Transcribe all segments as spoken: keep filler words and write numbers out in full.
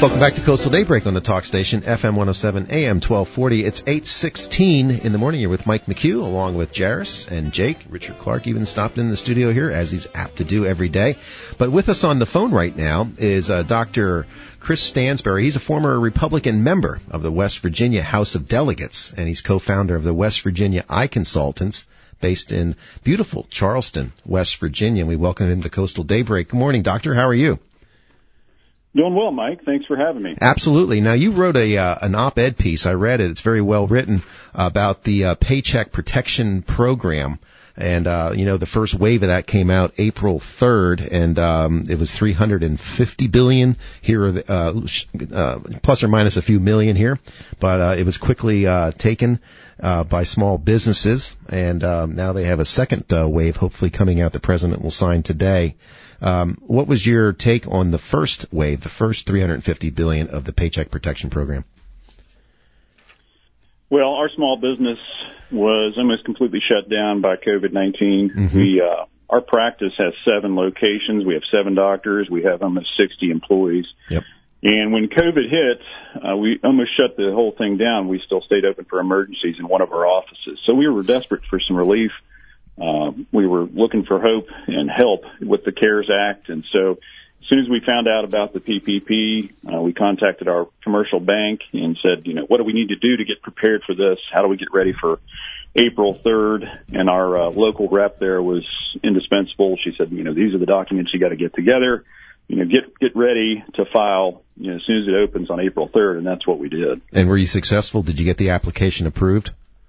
Welcome back to Coastal Daybreak on the Talk Station, F M one oh seven, A M twelve forty. It's eight sixteen in the morning. You're with Mike McHugh, along with Jairus and Jake. Richard Clark even stopped in the studio here, as he's apt to do every day. But with us on the phone right now is uh, Doctor Chris Stansbury. He's a former Republican member of the West Virginia House of Delegates, and he's co-founder of the West Virginia Eye Consultants, based in beautiful Charleston, West Virginia. We welcome him to Coastal Daybreak. Good morning, Doctor. How are you? Doing well, Mike. Thanks for having me. Absolutely. Now, you wrote a uh, an op-ed piece. I read it. It's very well written about the uh, Paycheck Protection Program. And, uh, you know, the first wave of that came out April third, and um, it was three hundred fifty billion dollars. Here, are the, uh, uh, plus or minus a few million here. But uh, it was quickly uh, taken uh, by small businesses, and um, now they have a second uh, wave hopefully coming out the president will sign today. Um, what was your take on the first wave, the first three hundred fifty billion dollars of the Paycheck Protection Program? Well, our small business was almost completely shut down by COVID nineteen. Mm-hmm. We, uh, our practice has seven locations. We have seven doctors. We have almost sixty employees. Yep. And when COVID hit, uh, we almost shut the whole thing down. We still stayed open for emergencies in one of our offices. So we were desperate for some relief. Uh, we were looking for hope and help with the CARES Act. And so as soon as we found out about the P P P, uh, we contacted our commercial bank and said, you know, what do we need to do to get prepared for this? How do we get ready for April third? And our uh, local rep there was indispensable. She said, you know, these are the documents you got to get together. You know, get get ready to file, you know, as soon as it opens on April third, and that's what we did. And were you successful? Did you get the application approved?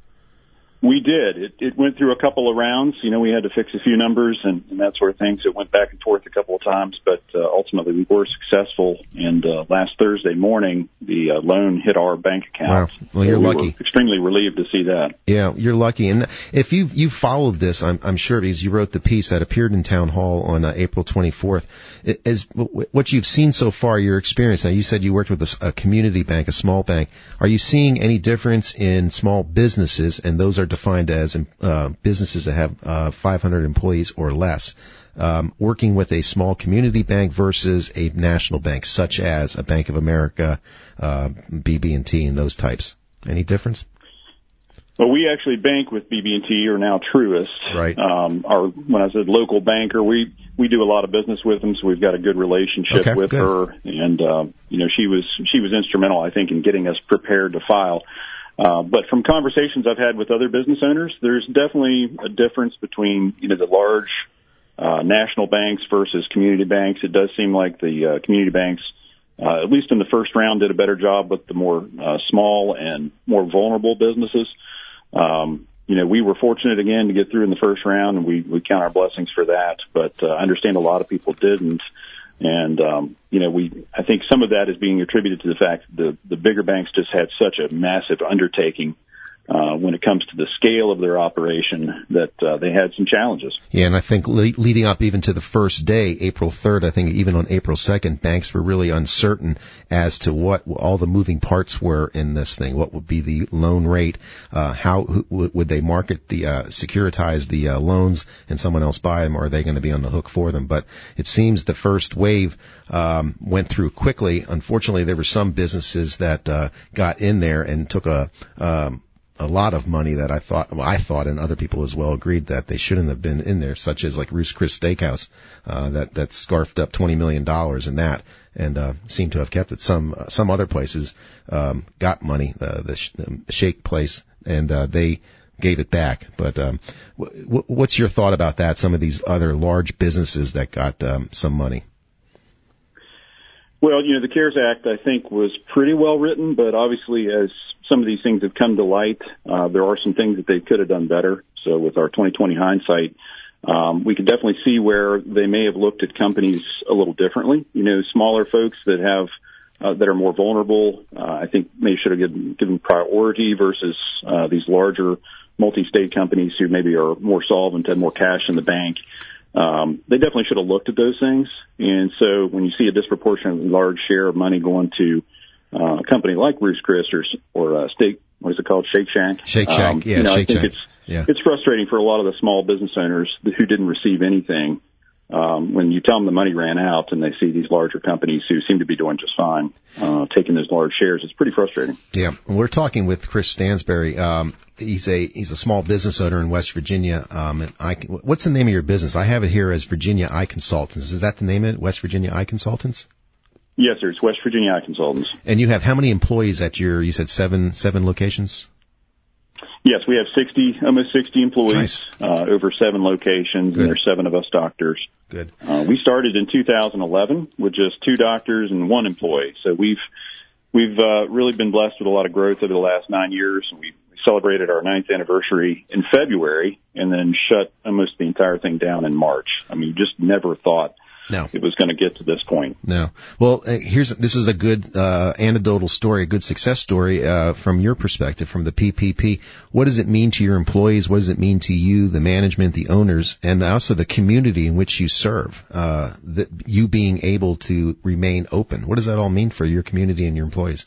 We did. It, it went through a couple of rounds. You know, we had to fix a few numbers and, and that sort of thing. So it went back and forth a couple of times, but uh, ultimately we were successful. And uh, last Thursday morning, the uh, loan hit our bank account. Wow. Well, you're so we lucky. Were extremely relieved to see that. Yeah, you're lucky. And if you've you followed this, I'm, I'm sure because you wrote the piece that appeared in Town Hall on uh, April twenty-fourth. Is what you've seen so far, your experience. Now, you said you worked with a, a community bank, a small bank. Are you seeing any difference in small businesses, and those are defined as uh, businesses that have uh, five hundred employees or less, um, working with a small community bank versus a national bank, such as a Bank of America, uh, B B and T, and those types? Any difference? Well, we actually bank with B B and T, or now Truist. Right. Um, our, when I said local banker, we, we do a lot of business with them, so we've got a good relationship okay, with good. her. And, uh, you know, she was, she was instrumental, I think, in getting us prepared to file. Uh, but from conversations I've had with other business owners, there's definitely a difference between, you know, the large, uh, national banks versus community banks. It does seem like the, uh, community banks, uh, at least in the first round, did a better job with the more, uh, small and more vulnerable businesses. Um, you know, we were fortunate again to get through in the first round, and we, we count our blessings for that. But uh, I understand a lot of people didn't. And, um, you know, we, I think some of that is being attributed to the fact that the, the bigger banks just had such a massive undertaking uh, when it comes to the scale of their operation that uh, they had some challenges. Yeah, and I think le- leading up even to the first day, April third, I think even on April second, banks were really uncertain as to what all the moving parts were in this thing. What would be the loan rate? Uh, how who, would they market the, uh, securitize the uh, loans and someone else buy them, or are they going to be on the hook for them? But it seems the first wave um, went through quickly. Unfortunately, there were some businesses that uh, got in there and took a um, a lot of money that I thought, well, I thought, and other people as well agreed that they shouldn't have been in there, such as like Ruth's Chris Steakhouse, uh, that, that scarfed up twenty million dollars in that, and, uh, seemed to have kept it. Some, uh, some other places, um, got money, uh, the, sh- the shake place, and, uh, they gave it back. But, um, w- what's your thought about that? Some of these other large businesses that got, um, some money. Well, you know, the CARES Act, I think, was pretty well written, but obviously as some of these things have come to light, uh, there are some things that they could have done better. So with our twenty twenty hindsight, um, we could definitely see where they may have looked at companies a little differently. You know, smaller folks that have, uh, that are more vulnerable, uh, I think they should have given, given priority versus, uh, these larger multi-state companies who maybe are more solvent, have more cash in the bank. Um, they definitely should have looked at those things. And so when you see a disproportionately large share of money going to uh, a company like Ruth's Chris or, or uh, Steak, what is it called? Shake Shack. Shake Shack, um, yeah, you know, Shake I think Shack. It's, yeah. it's frustrating for a lot of the small business owners who didn't receive anything Um, when you tell them the money ran out and they see these larger companies who seem to be doing just fine, uh, taking those large shares, it's pretty frustrating. Yeah. We're talking with Chris Stansberry. Um, he's a, he's a small business owner in West Virginia. Um, and I, what's the name of your business? I have it here as Virginia Eye Consultants. Is that the name of it? West Virginia Eye Consultants? Yes, sir. It's West Virginia Eye Consultants. And you have how many employees at your, you said seven, seven locations? Yes, we have sixty, almost sixty employees, nice. uh, over seven locations, Good. And there's seven of us doctors. Good. Uh, we started in two thousand eleven with just two doctors and one employee. So we've, we've, uh, really been blessed with a lot of growth over the last nine years. We celebrated our ninth anniversary in February and then shut almost the entire thing down in March. I mean, you just never thought No. it was going to get to this point. No. Well, uh, here's this is a good uh, anecdotal story, a good success story uh, from your perspective, from the P P P. What does it mean to your employees? What does it mean to you, the management, the owners, and also the community in which you serve? Uh, that you being able to remain open. What does that all mean for your community and your employees?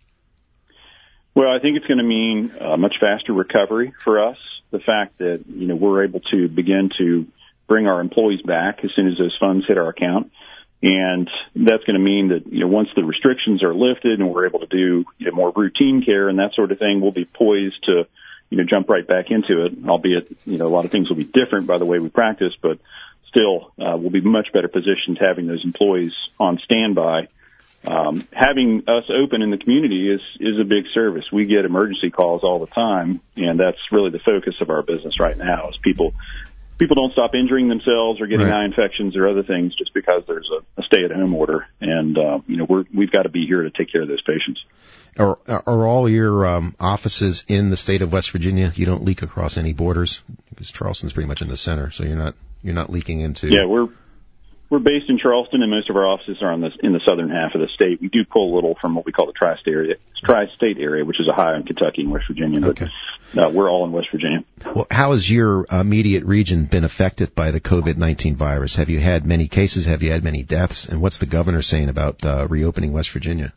Well, I think it's going to mean a much faster recovery for us. The fact that you know we're able to begin to bring our employees back as soon as those funds hit our account. And that's going to mean that, you know, once the restrictions are lifted and we're able to do you know, more routine care and that sort of thing, we'll be poised to, you know, jump right back into it, albeit, you know, a lot of things will be different by the way we practice, but still, uh, we'll be much better positioned having those employees on standby. Um, having us open in the community is, is a big service. We get emergency calls all the time, and that's really the focus of our business right now is people People don't stop injuring themselves or getting right. eye infections or other things just because there's a, a stay-at-home order. And, uh, you know, we're, we've got to be here to take care of those patients. Are, are all your um, offices in the state of West Virginia? You don't leak across any borders? Because Charleston's pretty much in the center, so you're not you're not leaking into... Yeah, we're we're based in Charleston, and most of our offices are on the, in the southern half of the state. We do pull a little from what we call the tri-state area, tri-state area, which is Ohio and Kentucky and West Virginia. But, okay. Uh, we're all in West Virginia. Well, how has your immediate region been affected by the COVID nineteen virus? Have you had many cases? Have you had many deaths? And what's the governor saying about uh, reopening West Virginia?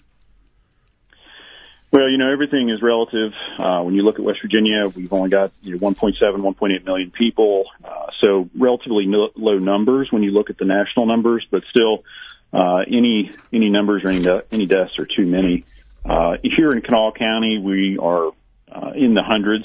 Well, you know, everything is relative. Uh, when you look at West Virginia, we've only got you know, one point seven, one point eight million people. Uh, so relatively no, low numbers when you look at the national numbers, but still, uh, any, any numbers or any, any deaths are too many. Uh, here in Kanawha County, we are, uh, in the hundreds,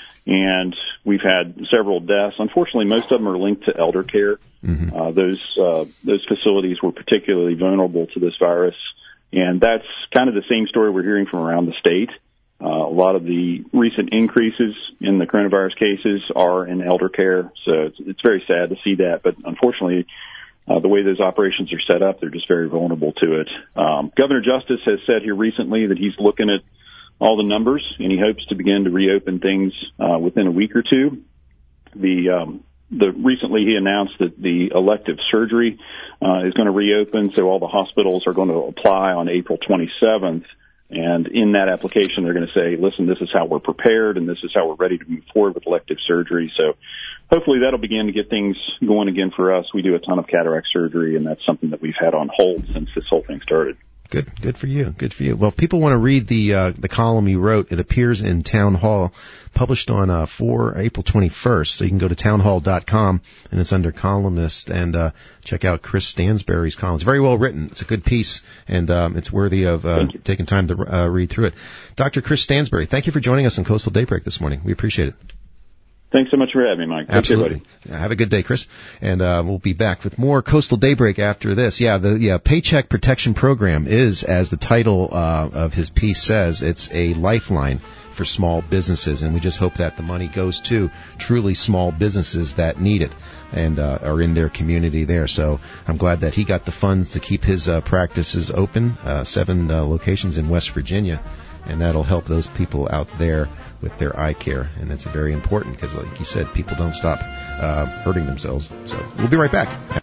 and we've had several deaths. Unfortunately, most of them are linked to elder care. Mm-hmm. Uh, those, uh, those facilities were particularly vulnerable to this virus. And that's kind of the same story we're hearing from around the state. Uh, a lot of the recent increases in the coronavirus cases are in elder care, so it's, it's very sad to see that. But unfortunately, uh, the way those operations are set up, they're just very vulnerable to it. Um, Governor Justice has said here recently that he's looking at all the numbers, and he hopes to begin to reopen things uh, within a week or two. The um, The, recently he announced that the elective surgery uh, is going to reopen, so all the hospitals are going to apply on April twenty-seventh. And in that application, they're going to say, listen, this is how we're prepared, and this is how we're ready to move forward with elective surgery. So hopefully that'll begin to get things going again for us. We do a ton of cataract surgery, and that's something that we've had on hold since this whole thing started. Good, good for you. Good for you. Well, people want to read the uh, the column you wrote. It appears in Town Hall, published on uh, for April twenty-first. So you can go to town hall dot com, and it's under columnist, and uh, check out Chris Stansberry's column. It's very well written. It's a good piece, and um, it's worthy of uh, taking time to uh, read through it. Doctor Chris Stansberry, thank you for joining us on Coastal Daybreak this morning. We appreciate it. Thanks so much for having me, Mike. Absolutely. Okay, buddy. Have a good day, Chris. And uh, we'll be back with more Coastal Daybreak after this. Yeah, the yeah, Paycheck Protection Program is, as the title uh, of his piece says, it's a lifeline for small businesses. And we just hope that the money goes to truly small businesses that need it and uh, are in their community there. So I'm glad that he got the funds to keep his uh, practices open, uh, seven uh, locations in West Virginia. And that'll help those people out there with their eye care. And it's very important because, like you said, people don't stop uh, hurting themselves. So we'll be right back.